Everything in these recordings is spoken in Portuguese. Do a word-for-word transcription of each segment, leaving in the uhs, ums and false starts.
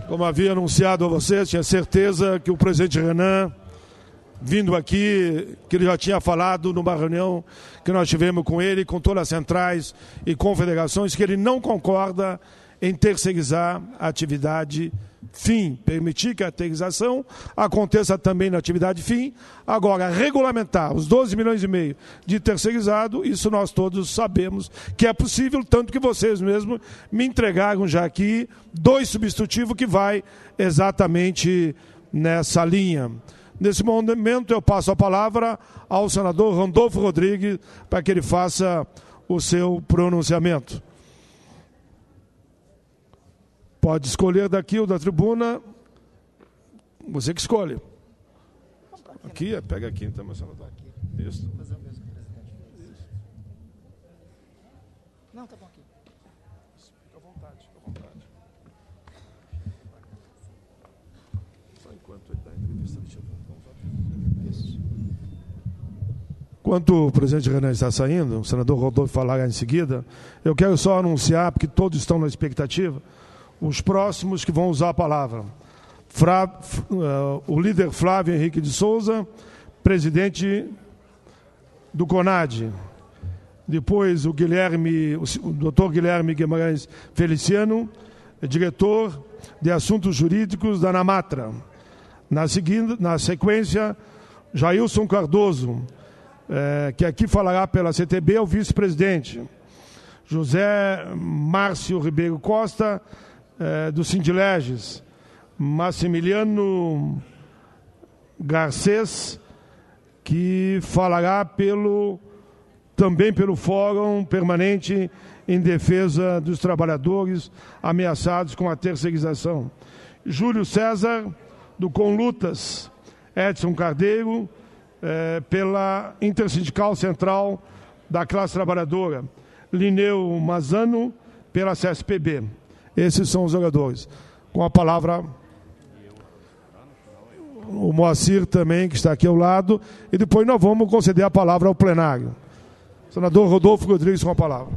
Como havia anunciado a vocês, tinha certeza que o presidente Renan, vindo aqui, que ele já tinha falado numa reunião que nós tivemos com ele, com todas as centrais e confederações, que ele não concorda em terceirizar a atividade fim, permitir que a terceirização aconteça também na atividade fim. Agora, regulamentar os doze milhões e meio de terceirizado, isso nós todos sabemos que é possível, tanto que vocês mesmos me entregaram já aqui dois substitutivos que vai exatamente nessa linha. Nesse momento eu passo a palavra ao senador Randolfo Rodrigues para que ele faça o seu pronunciamento. Pode escolher daqui ou da tribuna, você que escolhe. Aqui, pega aqui então, meu senador. Isso. Não, tá bom aqui. Fica à vontade, fica à vontade. Só enquanto ele dá a entrevista, deixa eu ver. Isso. Enquanto o presidente Renan está saindo, o senador Rodolfo falará em seguida, eu quero só anunciar, porque todos estão na expectativa, os próximos que vão usar a palavra. Fra, uh, o líder Flávio Henrique de Souza, presidente do CONAD. Depois o Guilherme, o doutor Guilherme Guimarães Feliciano, diretor de Assuntos Jurídicos da Namatra. Na, seguinte, na sequência, Jailson Cardoso, eh, que aqui falará pela C T B, é o vice-presidente. José Márcio Ribeiro Costa, É, do Sindileges, Massimiliano Garcês, que falará pelo, também pelo Fórum Permanente em Defesa dos Trabalhadores Ameaçados com a Terceirização. Júlio César, do Conlutas, Edson Cardeiro, é, pela Intersindical Central da Classe Trabalhadora. Lineu Mazano, pela C S P B. Esses são os jogadores. Com a palavra, o Moacir também, que está aqui ao lado. E depois nós vamos conceder a palavra ao plenário. Senador Rodolfo Rodrigues, com a palavra.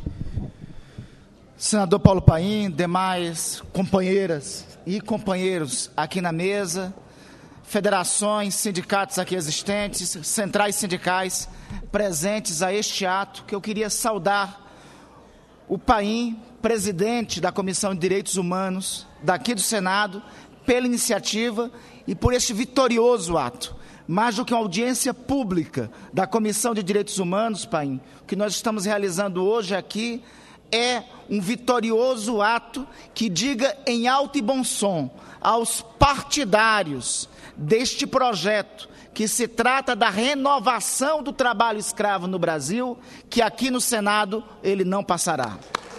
Senador Paulo Paim, demais companheiras e companheiros aqui na mesa, federações, sindicatos aqui existentes, centrais sindicais presentes a este ato, que eu queria saudar o Paim, presidente da Comissão de Direitos Humanos daqui do Senado, pela iniciativa e por este vitorioso ato. Mais do que uma audiência pública da Comissão de Direitos Humanos, Paim, o que nós estamos realizando hoje aqui é um vitorioso ato que diga em alto e bom som aos partidários deste projeto, que se trata da renovação do trabalho escravo no Brasil, que aqui no Senado ele não passará.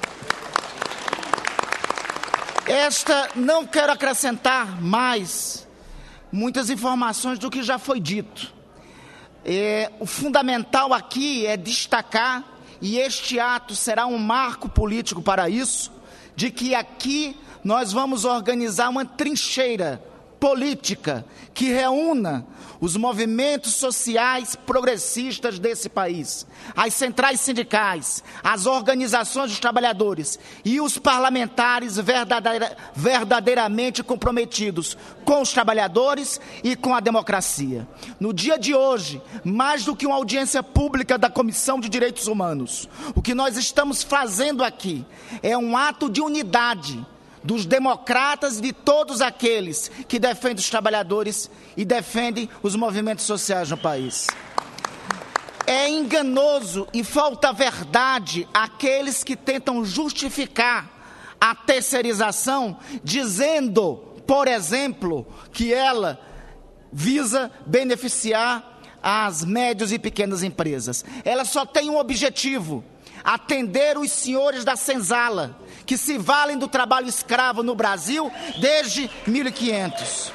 Esta, não quero acrescentar mais muitas informações do que já foi dito. É, o fundamental aqui é destacar, e este ato será um marco político para isso, de que aqui nós vamos organizar uma trincheira política que reúna os movimentos sociais progressistas desse país, as centrais sindicais, as organizações dos trabalhadores e os parlamentares verdadeira, verdadeiramente comprometidos com os trabalhadores e com a democracia. No dia de hoje, mais do que uma audiência pública da Comissão de Direitos Humanos, o que nós estamos fazendo aqui é um ato de unidade dos democratas e de todos aqueles que defendem os trabalhadores e defendem os movimentos sociais no país. É enganoso e falta verdade àqueles que tentam justificar a terceirização, dizendo, por exemplo, que ela visa beneficiar as médias e pequenas empresas. Ela só tem um objetivo: atender os senhores da senzala, que se valem do trabalho escravo no Brasil desde mil e quinhentos.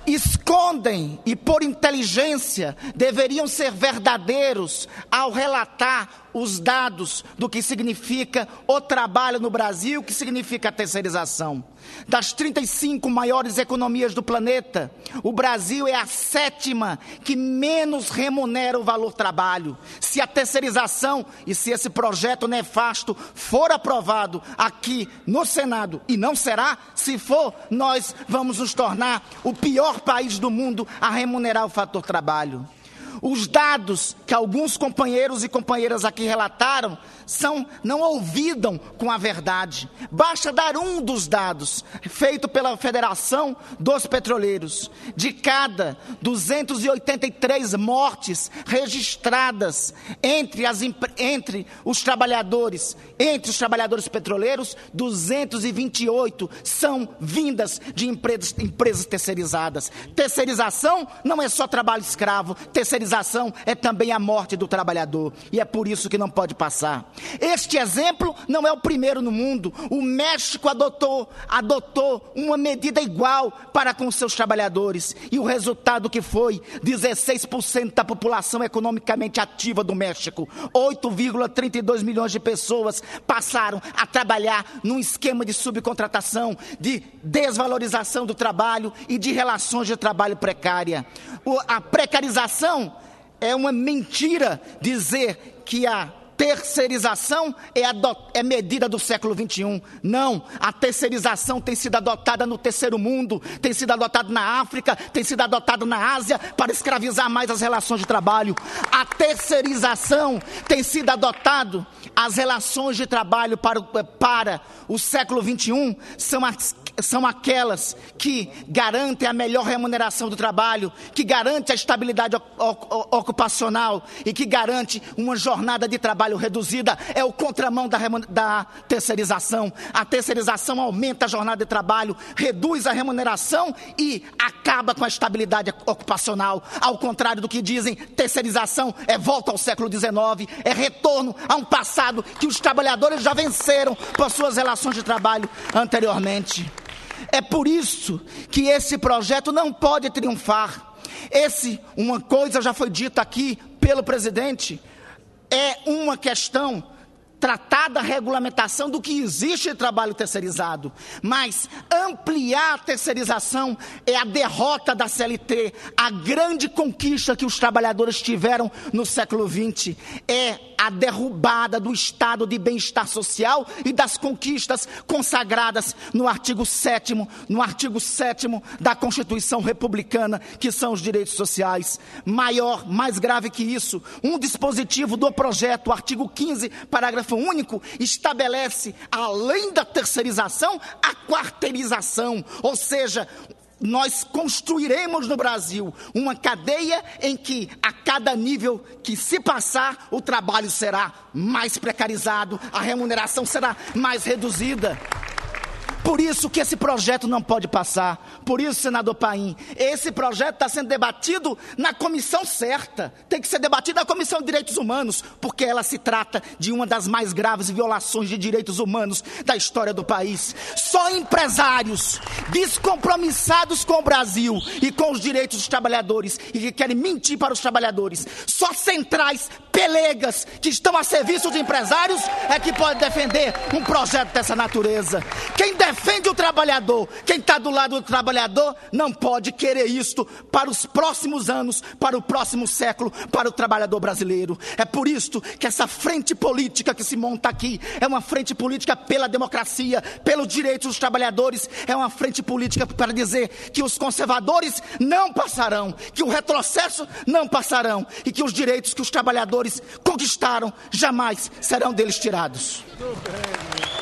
Escondem e, por inteligência, deveriam ser verdadeiros ao relatar os dados do que significa o trabalho no Brasil, o que significa a terceirização. Das trinta e cinco maiores economias do planeta, o Brasil é a sétima que menos remunera o valor trabalho. Se a terceirização e se esse projeto nefasto for aprovado aqui no Senado, e não será, se for, nós vamos nos tornar o pior país do mundo a remunerar o fator trabalho. Os dados que alguns companheiros e companheiras aqui relataram são, não ouvidam com a verdade. Basta dar um dos dados, feito pela Federação dos Petroleiros. De cada duzentas e oitenta e três mortes registradas entre, as, entre os trabalhadores, entre os trabalhadores petroleiros, duzentas e vinte e oito são vindas de empresas, empresas terceirizadas. Terceirização não é só trabalho escravo, terceirização é também a morte do trabalhador, e é por isso que não pode passar. Este exemplo não é o primeiro no mundo. O México adotou, adotou uma medida igual para com seus trabalhadores, e o resultado que foi, dezesseis por cento da população economicamente ativa do México, oito vírgula trinta e dois milhões de pessoas passaram a trabalhar num esquema de subcontratação, de desvalorização do trabalho e de relações de trabalho precária. O, a precarização é uma mentira dizer que a terceirização é, é medida do século vinte e um. Não, a terceirização tem sido adotada no terceiro mundo, tem sido adotada na África, tem sido adotada na Ásia para escravizar mais as relações de trabalho. A terceirização tem sido adotada, as relações de trabalho para, para o século vinte e um são as são aquelas que garantem a melhor remuneração do trabalho, que garante a estabilidade ocupacional e que garante uma jornada de trabalho reduzida. É o contramão da, da terceirização. A terceirização aumenta a jornada de trabalho, reduz a remuneração e acaba com a estabilidade ocupacional. Ao contrário do que dizem, terceirização é volta ao século dezenove, é retorno a um passado que os trabalhadores já venceram por suas relações de trabalho anteriormente. É por isso que esse projeto não pode triunfar. Esse, uma coisa já foi dita aqui pelo presidente, é uma questão tratada a regulamentação do que existe de trabalho terceirizado, mas ampliar a terceirização é a derrota da C L T, a grande conquista que os trabalhadores tiveram no século vinte, é a derrubada do estado de bem-estar social e das conquistas consagradas no artigo sétimo, no artigo sétimo da Constituição Republicana, que são os direitos sociais. Maior, mais grave que isso, um dispositivo do projeto, o artigo quinze, parágrafo único, estabelece, além da terceirização, a quarteirização, ou seja, nós construiremos no Brasil uma cadeia em que a cada nível que se passar, o trabalho será mais precarizado, a remuneração será mais reduzida. Por isso que esse projeto não pode passar. Por isso, senador Paim, esse projeto está sendo debatido na comissão certa. Tem que ser debatido na Comissão de Direitos Humanos, porque ela se trata de uma das mais graves violações de direitos humanos da história do país. Só empresários descompromissados com o Brasil e com os direitos dos trabalhadores e que querem mentir para os trabalhadores, só centrais pelegas que estão a serviço de empresários é que pode defender um projeto dessa natureza. Quem defende o trabalhador, quem está do lado do trabalhador, não pode querer isto para os próximos anos, para o próximo século, para o trabalhador brasileiro. É por isso que essa frente política que se monta aqui é uma frente política pela democracia, pelos direitos dos trabalhadores, é uma frente política para dizer que os conservadores não passarão, que o retrocesso não passarão e que os direitos que os trabalhadores conquistaram jamais serão deles tirados. Muito bem.